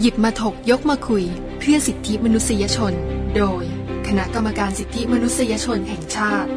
ยิบมาถกยกมาคุยเพื่อสิทธิมนุษยชนโดยคณะกรรมการสิทธิมนุษยชนแห่งชาติ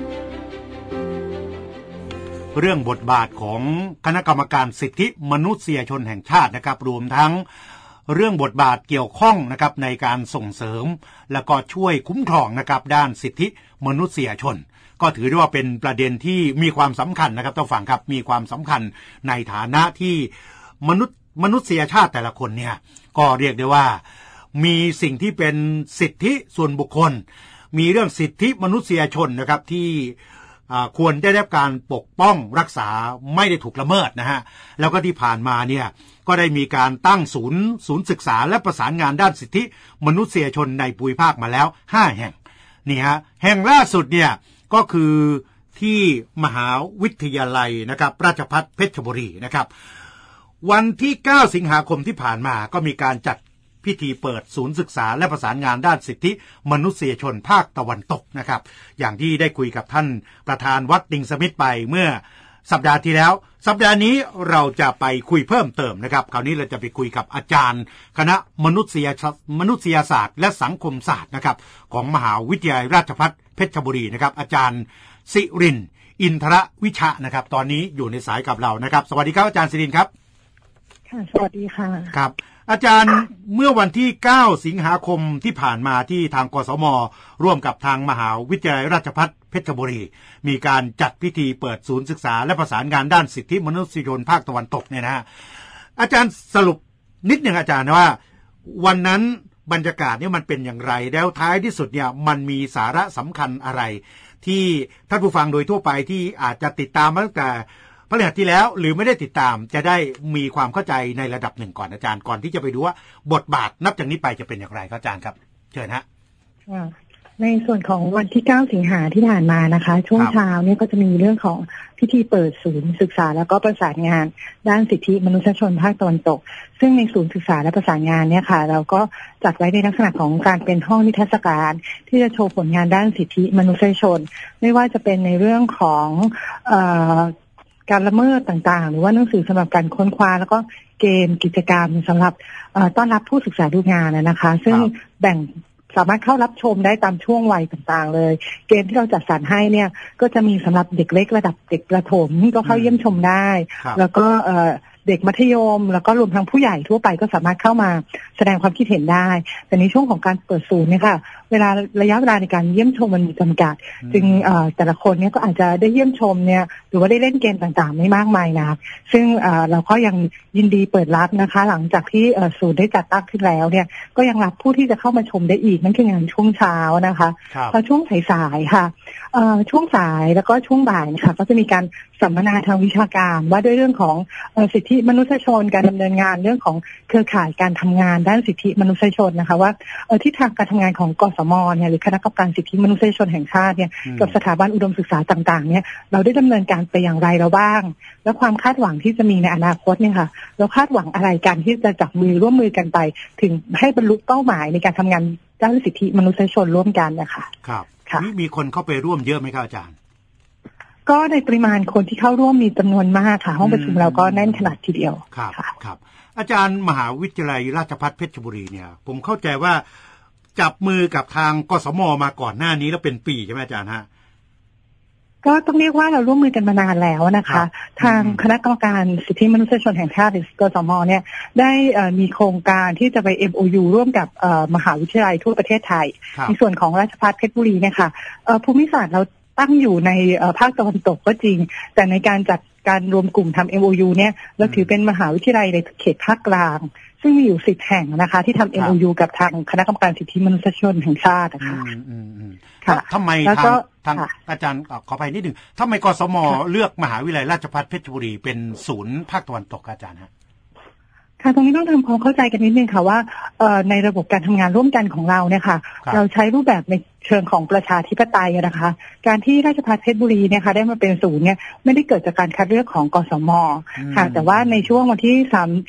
เรื่องบทบาทของคณะกรรมการสิทธิมนุษยชนแห่งชาตินะครับรวมทั้งเรื่องบทบาทเกี่ยวข้องนะครับในการส่งเสริมและก็ช่วยคุ้มครองนะครับด้านสิทธิมนุษยชนก็ถือได้ว่าเป็นประเด็นที่มีความสำคัญนะครับท่านผู้ฟังครับมีความสำคัญในฐานะที่มนุษยชาติแต่ละคนเนี่ยก็เรียกได้ว่ามีสิ่งที่เป็นสิทธิส่วนบุคคลมีเรื่องสิทธิมนุษยชนนะครับที่ควรได้รับการปกป้องรักษาไม่ได้ถูกละเมิดนะฮะแล้วก็ที่ผ่านมาเนี่ยก็ได้มีการตั้งศูนย์ศึกษาและประสานงานด้านสิทธิมนุษยชนในภูมิภาคมาแล้ว5แห่งนี่ฮะแห่งล่าสุดเนี่ยก็คือที่มหาวิทยาลัยนะครับราชภัฏเพชรบุรีนะครับวันที่9สิงหาคมที่ผ่านมาก็มีการจัดพิธีเปิดศูนย์ศึกษาและประสานงานด้านสิทธิมนุษยชนภาคตะวันตกนะครับอย่างที่ได้คุยกับท่านประธานวัดดิงสมิธไปเมื่อสัปดาห์ที่แล้วสัปดาห์นี้เราจะไปคุยเพิ่มเติมนะครับคราวนี้เราจะไปคุยกับอาจารย์คณะมนุษยศาสตร์และสังคมศาสตร์นะครับของมหาวิทยาลัยราชภัฏเพชรบุรีนะครับอาจารย์สิรินทร์อินทรวิชะนะครับตอนนี้อยู่ในสายกับเรานะครับสวัสดีครับอาจารย์สิรินทร์ครับค่ะสวัสดีค่ะครับอาจารย์เมื่อวันที่9สิงหาคมที่ผ่านมาที่ทางกสมร่วมกับทางมหาวิทยาลัยราชภัฏเพชรบุรีมีการจัดพิธีเปิดศูนย์ศึกษาและประสานงานด้านสิทธิมนุษยชนภาคตะวันตกเนี่ยนะฮะอาจารย์สรุปนิดหนึ่งอาจารย์ว่าวันนั้นบรรยากาศเนี่ยมันเป็นอย่างไรแล้วท้ายที่สุดเนี่ยมันมีสาระสำคัญอะไรที่ท่านผู้ฟังโดยทั่วไปที่อาจจะติดตามมาตั้งแต่พฤหัสที่แล้วหรือไม่ได้ติดตามจะได้มีความเข้าใจในระดับหนึ่งก่อนอาจารย์ก่อนที่จะไปดูว่าบทบาทนับจากนี้ไปจะเป็นอย่างไรครับอาจารย์ครับเชิญฮะในส่วนของวันที่9สิงหาที่ผ่านมานะคะช่วงเช้าเนี่ยก็จะมีเรื่องของพิธีเปิดศูนย์ศึกษาแล้วก็ประสานงานด้านสิทธิมนุษยชนภาคตะวันตกซึ่งในศูนย์ศึกษาและประสานงานเนี่ยค่ะเราก็จัดไว้ในลักษณะของการเป็นห้องนิทรรศการที่จะโชว์ผลงานด้านสิทธิมนุษยชนไม่ว่าจะเป็นในเรื่องของการละเมิดต่างๆหรือว่าหนังสือสำหรับการค้นคว้าแล้วก็เกมกิจกรรมสำหรับต้อนรับผู้ศึกษาดูงานนะคะซึ่งแบ่งสามารถเข้ารับชมได้ตามช่วงวัยต่างๆเลยเกมที่เราจัดสรรให้เนี่ยก็จะมีสำหรับเด็กเล็กระดับเด็กประถมก็เข้าเยี่ยมชมได้แล้วก็เด็กมัธยมแล้วก็รวมทั้งผู้ใหญ่ทั่วไปก็สามารถเข้ามาแสดงความคิดเห็นได้แต่ในช่วงของการเปิดศูนย์เนี่ยค่ะระยะเวลาในการเยี่ยมชมมันมีจำกัดจึงแต่ละคนเนี่ยก็อาจจะได้เยี่ยมชมเนี่ยหรือว่าได้เล่นเกมต่างๆไม่มากมายนะซึ่งเราก็ยังยินดีเปิดรับนะคะหลังจากที่ศูนย์ได้จัดตั้งขึ้นแล้วเนี่ยก็ยังรับผู้ที่จะเข้ามาชมได้อีกนั่นคืองานช่วงเช้านะคะพอช่วงสายๆค่ะช่วงสายแล้วก็ช่วงบ่ายนะคะก็จะมีการสัมมนาทางวิชาการว่าด้วยเรื่องของสิทธิมนุษยชนการดำเนินงานเรื่องของเครือข่ายการทำงานด้านสิทธิมนุษยชนนะคะว่าทิศทางการทำงานของกสมเนี่ยหรือคณะกรรมการสิทธิมนุษยชนแห่งชาติเนี่ยกับสถาบันอุดมศึกษาต่างๆเนี่ยเราได้ดำเนินการไปอย่างไรแล้วบ้างแล้วความคาดหวังที่จะมีในอนาคตเนี่ยค่ะเราคาดหวังอะไรกันที่จะจับมือร่วมมือกันไปถึงให้บรรลุเป้าหมายในการทำงานด้านสิทธิมนุษยชนร่วมกันนะคะครับมีคนเข้าไปร่วมเยอะไหมครับอาจารย์ก็ในปริมาณคนที่เข้าร่วมมีจำนวนมากค่ะห้องประชุมเราก็แน่นขนาดทีเดียวครับอาจารย์มหาวิทยาลัยราชภัฏเพชรบุรีเนี่ยผมเข้าใจว่าจับมือกับทางกสมมาก่อนหน้านี้แล้วเป็นปีใช่ไหมอาจารย์ฮะก็ต้องเรียกว่าเราร่วมมือกันมานานแล้วนะคะทางคณะกรรมการสิทธิมนุษยชนแห่งชาติหรือกสมเนี่ยได้มีโครงการที่จะไป MOU ร่วมกับมหาวิทยาลัยทั่วประเทศไทยในส่วนของราชภัฏเพชรบุรีเนี่ยค่ะภูมิศาสตร์เราตั้งอยู่ในภาคตะวันตกก็จริงแต่ในการจัดการรวมกลุ่มทำ MOU เนี่ยเราถือเป็นมหาวิทยาลัยในเขตภาคกลางซึ่งมีอยู่10แห่งนะคะที่ทำ MOU กับทางคณะกรรมการสิทธิมนุษยชนแห่งชาตินะคะทำไมทางอาจารย์ขออภัยนิดหนึ่งทำไมกสมเลือกมหาวิทยาลัยราชภัฏเพชรบุรีเป็นศูนย์ภาคตะวันตกอาจารย์ฮะค่ะตรงนี้ต้องทำความเข้าใจกันนิดนึงค่ะว่าในระบบการทำงานร่วมกันของเราเนี่ยค่ะเราใช้รูปแบบในเชิงของประชาธิปไตยนะคะการที่ราชภัฏเพชรบุรีเนี่ยค่ะได้มาเป็นศูนย์เนี่ยไม่ได้เกิดจากการคัดเลือกของกสมค่ะแต่ว่าในช่วงวันที่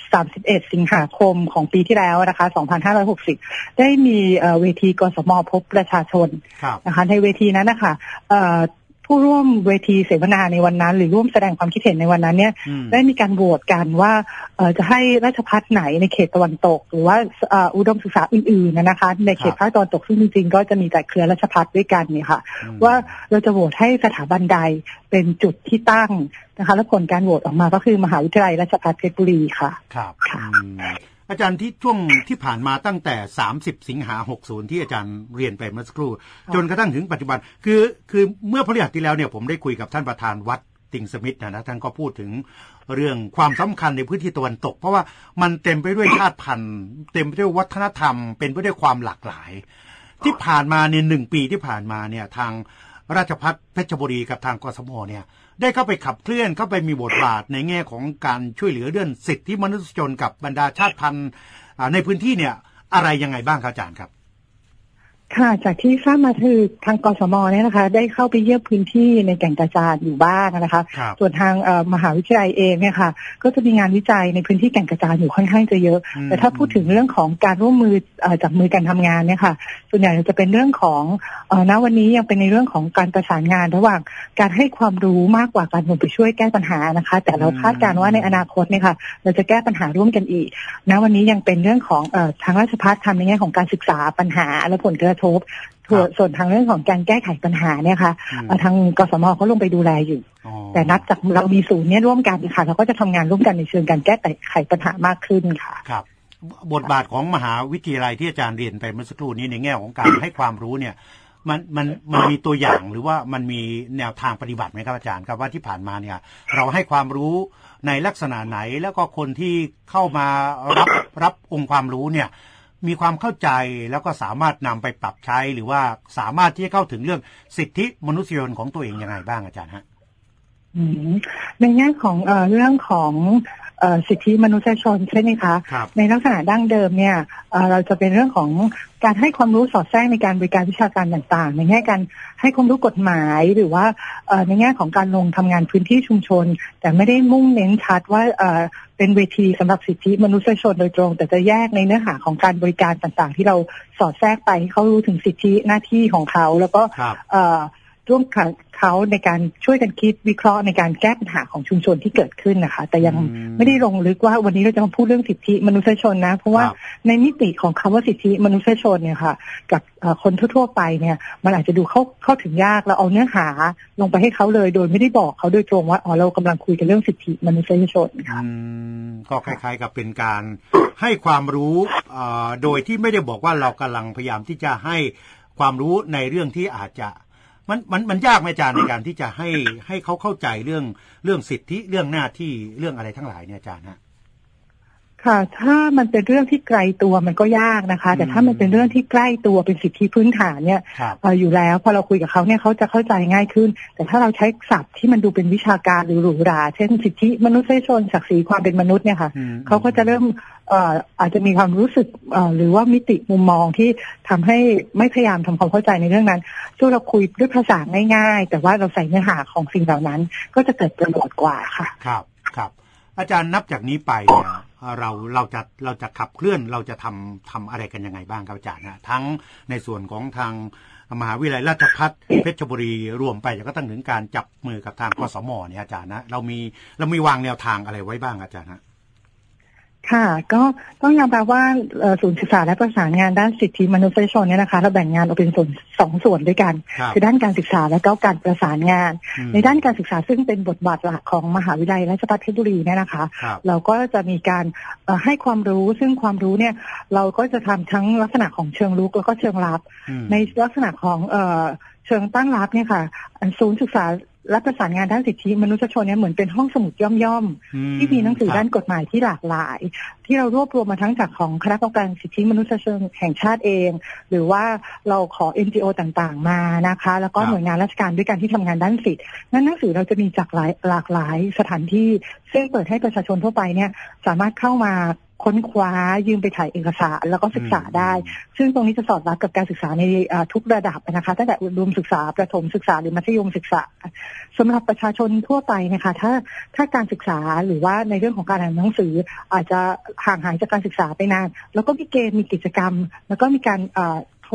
31สิงหาคมของปีที่แล้วนะคะ2560ได้มีเวทีกสมพบประชาชนนะคะในเวทีนั้นนะคะผผู้ร่วมเวทีเสวนาในวันนั้นหรือร่วมแสดงความคิดเห็นในวันนั้นเนี่ยได้มีการโหวตกันว่าจะให้ราชภัฏไหนในเขตตะวันตกหรือว่าอุดมศึกษาอื่นๆนะคะในเขตภาคตะวันตกซึ่งจริงๆก็จะมีแต่เครือราชภัฏด้วยกันเนี่ยค่ะว่าเราจะโหวตให้สถาบันใดเป็นจุดที่ตั้งนะคะและผลการโหวตออกมาก็คือมหาวิทยาลัยราชภัฏเพชรบุรีค่ะครับอาจารย์ที่ช่วงที่ผ่านมาตั้งแต่30 สิงหา60ที่อาจารย์เรียนไปเมื่อสักครู่จนกระทั่งถึงปัจจุบันคือเมื่อพฤหัสที่แล้วเนี่ยผมได้คุยกับท่านประธานวัดติงสมิธนะท่านก็พูดถึงเรื่องความสำคัญในพื้นที่ตะวันตกเพราะว่ามันเต็มไปด้วยชาติพันธุ์เต็มไปด้วยวัฒนธรรมเป็นไปด้วยความหลากหลายที่ผ่านมาเนี่ย1 ปีที่ผ่านมาเนี่ยทางราชภัฏเพชรบุรีกับทางกสมเนี่ยได้เข้าไปขับเคลื่อนเข้าไปมีบทบาทในแง่ของการช่วยเหลือเรื่องสิทธิมนุษยชนกับบรรดาชาติพันธุ์ในพื้นที่เนี่ยอะไรยังไงบ้างครับอาจารย์ครับค่ะจากที่ทราบมาคือทางกสมเนี่ยนะคะได้เข้าไปเยี่ยมพื้นที่ในแก่งกระจานอยู่บ้างนะคะส่วนทางมหาวิทยาลัยเองเนี่ยค่ะก็จะมีงานวิจัยในพื้นที่แก่งกระจานอยู่ค่อนข้างจะเยอะแต่ถ้าพูดถึงเรื่องของการร่วมมือจับมือกันทำงานเนี่ยค่ะส่วนใหญ่จะเป็นเรื่องของณวันนี้ยังเป็นในเรื่องของการประสานงานระหว่างการให้ความรู้มากกว่าการลงไปช่วยแก้ปัญหานะคะแต่เราคาดการณ์ว่าในอนาคตเนี่ยค่ะเราจะแก้ปัญหาร่วมกันอีกณวันนี้ยังเป็นเรื่องของทางราชภัฏทำในแง่ของการศึกษาปัญหาและผลกระทบส่วนทางเรื่องของการแก้ไขปัญหาเนี่ยค่ะทางกสมเขาลงไปดูแลอยู่แต่นับจากเรามีศูนย์เนี่ยร่วมกันค่ะเราก็จะทำงานร่วมกันในเชิงการแก้ไขปัญหามากขึ้นค่ะครับบทบาทของมหาวิทยาลัยที่อาจารย์เรียนไปเมื่อสักครู่นี้ในแง่ของการให้ความรู้เนี่ยมันมีตัวอย่างหรือว่ามันมีแนวทางปฏิบัติไหมครับอาจารย์ครับว่าที่ผ่านมาเนี่ยเราให้ความรู้ในลักษณะไหนแล้วก็คนที่เข้ามารับองค์ความรู้เนี่ยมีความเข้าใจแล้วก็สามารถนำไปปรับใช้หรือว่าสามารถที่จะเข้าถึงเรื่องสิทธิมนุษยชนของตัวเองยังไงบ้างอาจารย์ฮะในแง่ของเรื่องของสิทธิมนุษยชนใช่ไหมคะในลักษณะดั้งเดิมเนี่ยเราจะเป็นเรื่องของการให้ความรู้สอดแทรกในการบริการวิชาการต่างๆในแง่การให้ความรู้กฎหมายหรือว่าในแง่ของการลงทำงานพื้นที่ชุมชนแต่ไม่ได้มุ่งเน้นชัดว่าเป็นเวทีสำหรับสิทธิมนุษยชนโดยตรงแต่จะแยกในเนื้อหาของการบริการต่างๆที่เราสอดแทรกไปให้เขารู้ถึงสิทธิหน้าที่ของเขาแล้วก็ร่วมเขาในการช่วยกันคิดวิเคราะห์ในการแก้ปัญหาของชุมชนที่เกิดขึ้นนะคะแต่ยังไม่ได้ลงลึกว่าวันนี้เราจะมาพูดเรื่องสิทธิมนุษยชนนะเพราะว่าในมิติของคำว่าสิทธิมนุษยชนเนี่ยค่ะกับคนทั่วๆไปเนี่ยมันอาจจะดูเข้าถึงยากเราเอาเนื้อหาลงไปให้เขาเลยโดยไม่ได้บอกเขาโดยตรงว่าเรากำลังคุยกันเรื่องสิทธิมนุษยชนค่ะก็คล้ายๆกับเป็นการให้ความรู้โดยที่ไม่ได้บอกว่าเรากำลังพยายามที่จะให้ความรู้ในเรื่องที่อาจจะมันยากไหมอาจารย์ในการที่จะให้เขาเข้าใจเรื่องสิทธิเรื่องหน้าที่เรื่องอะไรทั้งหลายเนี่ยอาจารย์ฮะค่ะถ้ามันเป็นเรื่องที่ไกลตัวมันก็ยากนะคะแต่ถ้ามันเป็นเรื่องที่ใกล้ตัวเป็นสิทธิพื้นฐานเนี่ยอยู่แล้วพอเราคุยกับเขาเนี่ยเขาจะเข้าใจง่ายขึ้นแต่ถ้าเราใช้ศัพท์ที่มันดูเป็นวิชาการหรือหรูหราเช่นสิทธิมนุษยชนศักดิ์ศรีความเป็นมนุษย์เนี่ยค่ะเขาก็จะเริ่มอาจจะมีความรู้สึกหรือว่ามิติมุมมองที่ทำให้ไม่พยายามทำความเข้าใจในเรื่องนั้นช่วยเราคุยด้วยภาษาง่ายๆแต่ว่าเราใส่เนื้อหาของสิ่งเหล่านั้นก็จะเกิดประโยชน์กว่าค่ะครับอาจารย์นับจากนี้ไปเนี่ยเราจะขับเคลื่อนเราจะทำอะไรกันยังไงบ้างครับอาจารย์นะทั้งในส่วนของทางมหาวิทยาลัยราชภัฏเพชรบุรีรวมไปแล้วก็ตั้งถึงการจับมือกับทางกสมเนี่ยอาจารย์นะเรามีวางแนวทางอะไรไว้บ้างอาจารย์นะค่ะก็ต้องยอมรับว่าศูนย์ศึกษาและประสานงานด้านสิทธิมนุษยชนเนี่ยนะคะเราแบ่งงานออกเป็น2 ส่วนด้วยกันคือด้านการศึกษาและก็การประสานงานในด้านการศึกษาซึ่งเป็นบทบาทหลักของมหาวิทยาลัยราชภัฏเพชรบุรีเนี่ยนะคะเราก็จะมีการให้ความรู้ซึ่งความรู้เนี่ยเราก็จะทำทั้งลักษณะของเชิงรุกแล้วก็เชิงลับในลักษณะของเชิงตั้งรับเนี่ยค่ะศูนย์ศึกษาและประสานงานด้านสิทธิมนุษยชนเนี่ยเหมือนเป็นห้องสมุดย่อมๆที่มีหนังสือด้านกฎหมายที่หลากหลายที่เรารวบรวมมาทั้งจากของคณะกรรมการสิทธิมนุษยชนแห่งชาติเองหรือว่าเราขอ NGO ต่างๆมานะคะแล้วก็หน่วยงานราชการด้วยกันที่ทำงานด้านสิทธินั้นหนังสือเราจะมีจากหลากหลายสถานที่ซึ่งเปิดให้ประชาชนทั่วไปเนี่ยสามารถเข้ามาค้นคว้ายืมไปถ่ายเอกสารแล้วก็ศึกษาได้ซึ่งตรงนี้จะสอดรับกับการศึกษาในทุกระดับนะคะตั้งแต่อุดมศึกษาประถมศึกษาหรือมัธยมศึกษาสำหรับประชาชนทั่วไปนะคะถ้าการศึกษาหรือว่าในเรื่องของการอ่านหนังสืออาจจะห่างหายจากการศึกษาไปนานแล้วก็มีเกมมีกิจกรรมแล้วก็มีการถก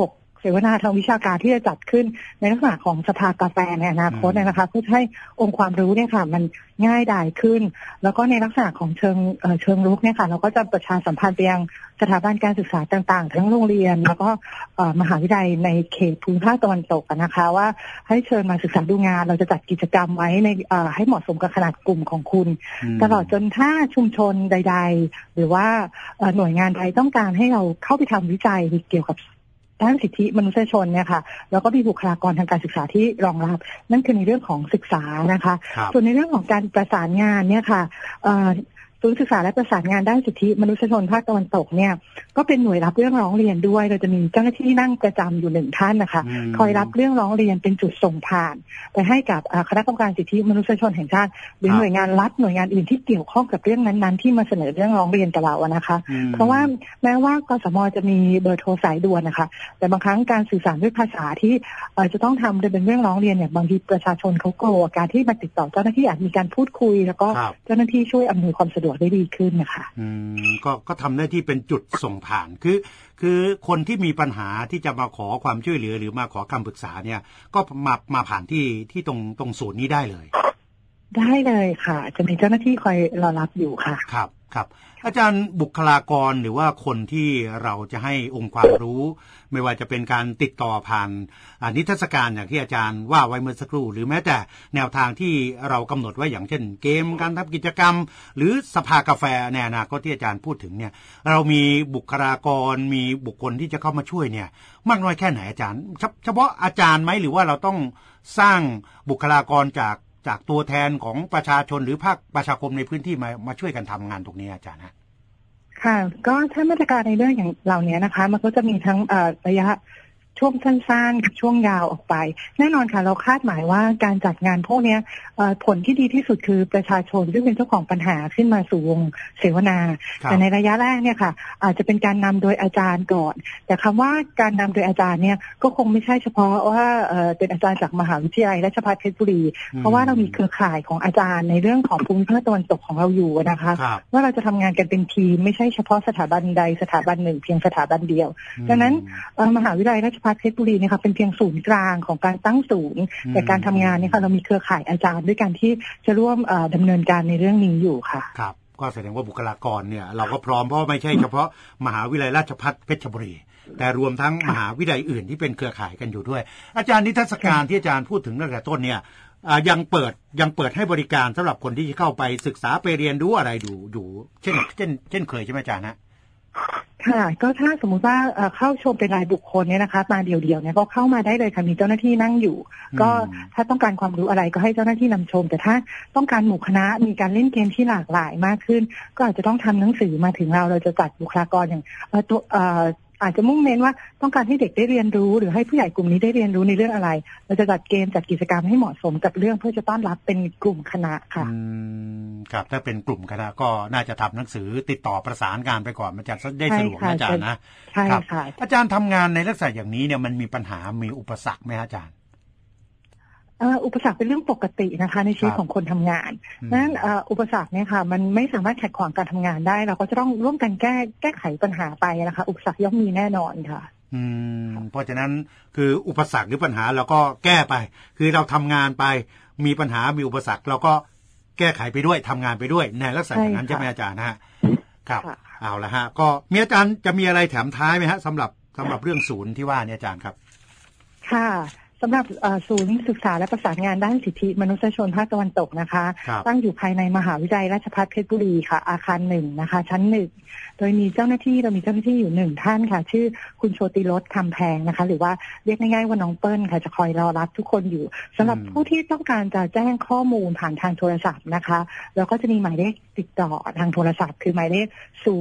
สวนาทางวิชาการที่จะจัดขึ้นในลักษณะของสภากาแฟในอนาคตนะคะเพื่อให้องค์ความรู้เนี่ยค่ะมันง่ายดายขึ้นแล้วก็ในลักษณะของเชิงรุกเนี่ยค่ะเราก็จะประชาสัมพันธ์ไปยังสถาบันการศึกษาต่างๆทั้งโรงเรียนแล้วก็มหาวิทยาลัยในเขตภูมิภาคตะวันตกนะคะว่าให้เชิญมาศึกษาดูงานเราจะจัดกิจกรรมไว้ในให้เหมาะสมกับขนาดกลุ่มของคุณตลอดจนถ้าชุมชนใดๆหรือว่าหน่วยงานใดต้องการให้เราเข้าไปทำวิจัยเกี่ยวกับด้านสิทธิมนุษยชนเนี่ยค่ะแล้วก็มีบุคลากรทางการศึกษาที่รองรับนั่นคือในเรื่องของศึกษานะคะส่วนในเรื่องของการประสานงานเนี่ยค่ะศูนย์ศึกษาและประสานงานด้านสิทธิมนุษยชนภาคตะวันตกเนี่ยก็เป็นหน่วยรับเรื่องร้องเรียนด้วยเราจะมีเจ้าหน้าที่นั่งประจำอยู่1ท่านนะคะคอยรับเรื่องร้องเรียนเป็นจุดส่งผ่านไปให้กับคณะกรรมการสิทธิมนุษยชนแห่งชาติหรือหน่วยงานรัฐหน่วยงานอื่นที่เกี่ยวข้องกับเรื่องนั้นๆที่มาเสนอเรื่องร้องเรียนกับเรานะคะเพราะว่าแม้ว่ากสม.จะมีเบอร์โทรสายด่วนนะคะแต่บางครั้งการสื่อสารด้วยภาษาที่จะต้องทำเป็นเรื่องร้องเรียนเนี่ยบางทีประชาชนเขากลัวการที่มาติดต่อเจ้าหน้าที่อาจมีการพูดคุยแล้วก็เจ้าหน้าที่ช่วยอำนวยความสะดวกได้ดีขึ้นนะคะก็ทำหน้าที่เป็นจุดส่งผ่านคือคนที่มีปัญหาที่จะมาขอความช่วยเหลือหรือมาขอคำปรึกษาเนี่ยก็มาผ่านที่ตรงศูนย์นี้ได้เลยได้เลยค่ะจะมีเจ้าหน้าที่คอยรอรับอยู่ค่ะครับอาจารย์บุคลากรหรือว่าคนที่เราจะให้องค์ความรู้ไม่ว่าจะเป็นการติดต่อผ่านนิทรรศการอย่างที่อาจารย์ว่าไว้เมื่อสักครู่หรือแม้แต่แนวทางที่เรากำหนดไว้อย่างเช่นเกมการทำกิจกรรมหรือสภากาแฟในอนาคตที่อาจารย์พูดถึงเนี่ยเรามีบุคลากรมีบุคคลที่จะเข้ามาช่วยเนี่ยมากน้อยแค่ไหนอาจารย์เฉพาะอาจารย์ไหมหรือว่าเราต้องสร้างบุคลากรจากตัวแทนของประชาชนหรือภาคประชาคมในพื้นที่มาช่วยกันทำงานตรงนี้อาจารย์ฮะค่ะก็ถ้ามาตรการในเรื่องอย่างเหล่านี้นะคะมันก็จะมีทั้งระยะช่วงสั้นๆกับช่วงยาวออกไปแน่นอนค่ะเราคาดหมายว่าการจัดงานพวกนี้ผลที่ดีที่สุดคือประชาชนที่เป็นเจ้าของปัญหาขึ้นมาสู่วงเสวนาแต่ในระยะแรกเนี่ยค่ะอาจจะเป็นการนำโดยอาจารย์ก่อนแต่คำว่าการนำโดยอาจารย์เนี่ยก็คงไม่ใช่เฉพาะว่าเป็นอาจารย์จากมหาวิทยาลัยราชภัฏเพชรบุรีเพราะว่าเรามีเครือข่ายของอาจารย์ในเรื่องของภูมิภาคตะวันตกของเราอยู่นะคะว่าเราจะทำงานกันเป็นทีมไม่ใช่เฉพาะสถาบันใดสถาบันหนึ่งเพียงสถาบันเดียวดังนั้นมหาวิทยาลัยราชภัฏเพชรบุรีเนี่ยค่ะเป็นเพียงศูนย์กลางของการตั้งศูนย์แต่การทำงานเนี่ยค่ะเรามีเครือข่ายอาจารย์ด้วยกันที่จะร่วมดำเนินการในเรื่องนี้อยู่ค่ะครับก็แสดงว่าบุคลากรเนี่ยเราก็พร้อมเพราะไม่ใช่เฉพาะมหาวิทยาลัยราชภัฏเพชรบุรีแต่รวมทั้งมหาวิทยาลัยอื่นที่เป็นเครือข่ายกันอยู่ด้วยอาจารย์นิทรรศการที่อาจารย์พูดถึงตั้งแต่ต้นเนี่ยยังเปิดให้บริการสำหรับคนที่จะเข้าไปศึกษาไปเรียนรู้อะไรอยู่เช่นเคยใช่ไหมอาจารย์นะค่ะก็ถ้าสมมุติว่าเข้าชมเป็นรายบุคคลเนี่ยนะคะมาเดี่ยวๆเนี่ยก็เข้ามาได้เลยค่ะมีเจ้าหน้าที่นั่งอยู่ก็ถ้าต้องการความรู้อะไรก็ให้เจ้าหน้าที่นำชมแต่ถ้าต้องการหมู่คณะมีการเล่นเกมที่หลากหลายมากขึ้นก็อาจจะต้องทำหนังสือมาถึงเราจะจัดบุคลากรอย่างอาจจะมุ่งเน้นว่าต้องการให้เด็กได้เรียนรู้หรือให้ผู้ใหญ่กลุ่มนี้ได้เรียนรู้ในเรื่องอะไรเราจะจัดเกมจัดกิจกรรมให้เหมาะสมกับเรื่องเพื่อจะต้อนรับเป็นกลุ่มคณะค่ะครับถ้าเป็นกลุ่มคณะก็น่าจะทำหนังสือติดต่อประสานงานไปก่อนมันจะได้สะดวกอาจารย์นะใช่ค่ะอาจารย์ทำงานในลักษณะอย่างนี้เนี่ยมันมีปัญหามีอุปสรรคไหมอาจารย์อุปสรรคเป็นเรื่องปกตินะคะในชีวิตของคนทำงานนั้นอุปสรรคเนี่ยค่ะมันไม่สามารถขัดขวางการทำงานได้เราก็จะต้องร่วมกันแก้ไขปัญหาไปนะคะอุปสรรคย่อมมีแน่นอนค่ะเพราะฉะนั้นคืออุปสรรคหรือปัญหาเราก็แก้ไปคือเราทำงานไปมีปัญหามีอุปสรรคเราก็แก้ไขไปด้วยทำงานไปด้วยในลักษณะอย่างนั้นใช่ไหมอาจารย์นะฮะครับเอาละฮะก็มีอาจารย์จะมีอะไรแถมท้ายไหมฮะสำหรับเรื่องศูนย์ที่ว่าเนี่ยอาจารย์ครับค่ะสำหรับศูนย์ศึกษาและประสานงานด้านสิทธิมนุษยชนภาคตะวันตกนะคะตั้งอยู่ภายในมหาวิทยาลัยราชภัฏเพชรบุรีค่ะอาคาร1นะคะชั้น1โดยมีเจ้าหน้าที่อยู่1ท่านค่ะชื่อคุณโชติรสคำแพงนะคะหรือว่าเรียกง่ายๆว่าน้องเปิ้ลค่ะจะคอยรอรับทุกคนอยู่สำหรับผู้ที่ต้องการจะแจ้งข้อมูลผ่านทางโทรศัพท์นะคะแล้วก็จะมีหมายเลขติดต่อทางโทรศัพท์คือหมายเลข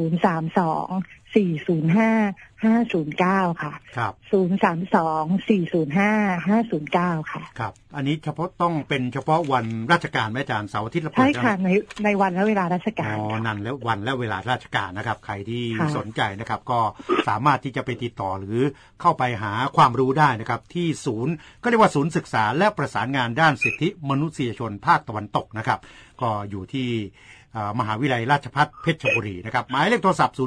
032-405-509ค่ะครับ032-405-509ค่ะครับอันนี้เฉพาะวันราชการแม่อาจารย์เสาร์อาทิตย์ละใช่ค่ะในวันและเวลาราชการนั่นแล้ววันและเวลาราชการนะครับใครที่สนใจนะครับก็สามารถที่จะไปติดต่อหรือเข้าไปหาความรู้ได้นะครับที่ศูนย์ก็เรียกว่าศูนย์ศึกษาและประสานงานด้านสิทธิมนุษยชนภาคตะวันตกนะครับก็อยู่ที่มหาวิทยาลัยราชภัฏเพชรบุรีนะครับหมายเลขโทรศัพท์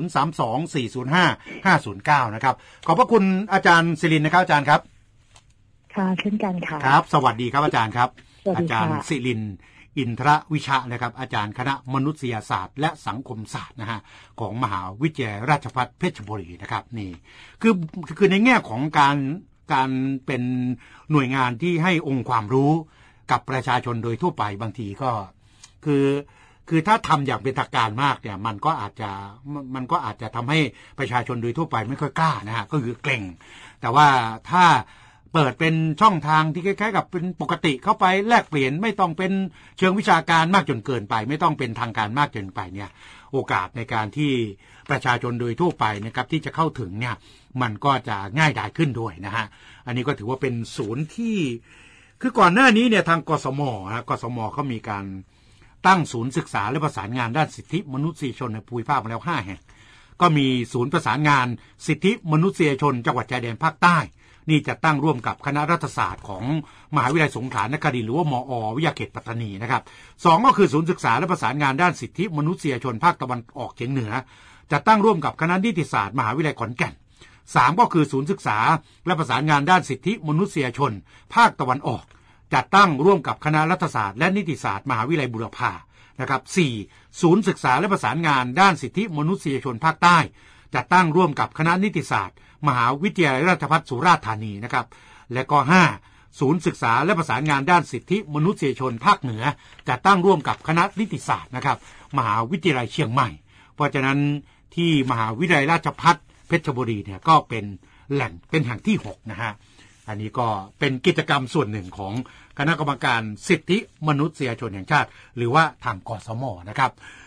032-405-509นะครับขอบพระคุณอาจารย์ศิรินทร์นะครับอาจารย์ครับค่ะเช่นกันค่ะครับสวัสดีครับอาจารย์ครับอาจารย์ศิรินทร์อินทรวิชะนะครับอาจารย์คณะมนุษยศาสตร์และสังคมศาสตร์นะฮะของมหาวิทยาลัยราชภัฏเพชรบุรีนะครับนี่คือในแง่ของการเป็นหน่วยงานที่ให้องค์ความรู้กับประชาชนโดยทั่วไปบางทีก็คือถ้าทำอย่างเป็นทางการมากเนี่ยมันก็อาจจะทำให้ประชาชนโดยทั่วไปไม่ค่อยกล้านะฮะก็คือเกรงแต่ว่าถ้าเปิดเป็นช่องทางที่คล้ายๆกับเป็นปกติเข้าไปแลกเปลี่ยนไม่ต้องเป็นเชิงวิชาการมากจนเกินไปไม่ต้องเป็นทางการมากจนไปเนี่ยโอกาสในการที่ประชาชนโดยทั่วไปนะครับที่จะเข้าถึงเนี่ยมันก็จะง่ายดายขึ้นด้วยนะฮะอันนี้ก็ถือว่าเป็นศูนย์ที่คือก่อนหน้านี้เนี่ยทางกสมเขามีการตั้งศูนย์ศึกษาและประสานงานด้านสิทธิมนุษยชนในภูมิภาคมาแล้ว5แห่งก็มีศูนย์ประสานงานสิทธิมนุษยชนจังหวัดชายแดนภาคใต้นี่จะตั้งร่วมกับคณะรัฐศาสตร์ของมหาวิทยาลัยสงขลานครินทร์หรือว่ามอ.วิทยาเขตปัตตานีนะครับ2ก็คือศูนย์ศึกษาและประสานงานด้านสิทธิมนุษยชนภาคตะวันออกเฉียงเหนือจะตั้งร่วมกับคณะนิติศาสตร์มหาวิทยาลัยขอนแก่น3ก็คือศูนย์ศึกษาและประสานงานด้านสิทธิมนุษยชนภาคตะวันออกจัดตั้งร่วมกับคณะรัฐศาสตร์และนิติศาสตร์มหาวิทยาลัยบูรพานะครับ4ศูนย์ศึกษาและประสานงานด้านสิทธิมนุษยชนภาคใต้จัดตั้งร่วมกับคณะนิติศาสตร์มหาวิทยาลัยราชภัฏสุราษฎร์ธานีนะครับและก็5ศูนย์ศึกษาและประสานงานด้านสิทธิมนุษยชนภาคเหนือจัดตั้งร่วมกับคณะนิติศาสตร์นะครับมหาวิทยาลัยเชียงใหม่เพราะฉะนั้นที่มหาวิทยาลัยราชภัฏเพชรบุรีเนี่ยก็เป็นแห่งที่6นะฮะอันนี้ก็เป็นกิจกรรมส่วนหนึ่งของคณะกรรมการสิทธิมนุษยชนแห่งชาติหรือว่าทางกสมนะครับ